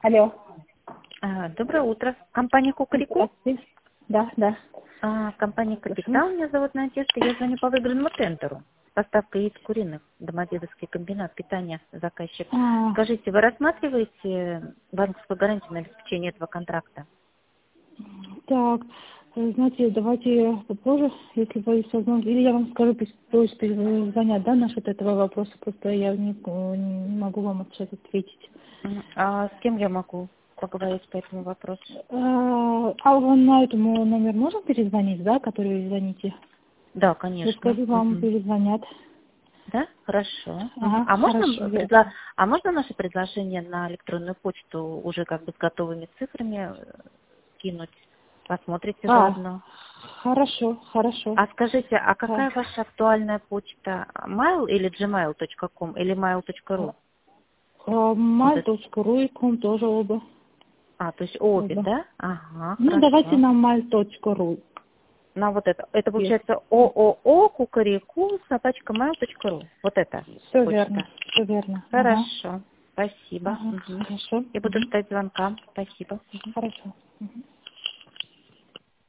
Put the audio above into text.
Алло. Доброе утро. Компания Кукареку? Здравствуйте. Да. Компания Капитал. Меня зовут Надежда. Я звоню по выигранному тендеру. Поставка яиц куриных. Домодедовский комбинат питания. Заказчик. Скажите, вы рассматриваете банковскую гарантию на обеспечение этого контракта? Так, знаете, давайте попозже, если будет возможность. Или я вам скажу, пусть перезвонят, да, насчет этого вопроса. Просто я не могу вам сейчас ответить. А с кем я могу поговорить по этому вопросу? Вам на этому номер можно перезвонить, да, который вы звоните? Да, Я конечно. скажу, вам перезвонят. Да? Хорошо. Ага, А хорошо. можно наше предложение на электронную почту уже как бы с готовыми цифрами кинуть? Посмотрите заодно. Хорошо. А скажите, а какая ваша актуальная почта? Mail или gmail.com или mail.ru? Mail.ru и ком тоже оба. То есть обе, да? Ага, Ну, давайте хорошо. на mail.ru. На вот это. Это получается ООО Кукареку @mail.ru. Вот это Все почта. верно. Хорошо. Спасибо. Хорошо. Я буду ждать звонка. Спасибо. Хорошо.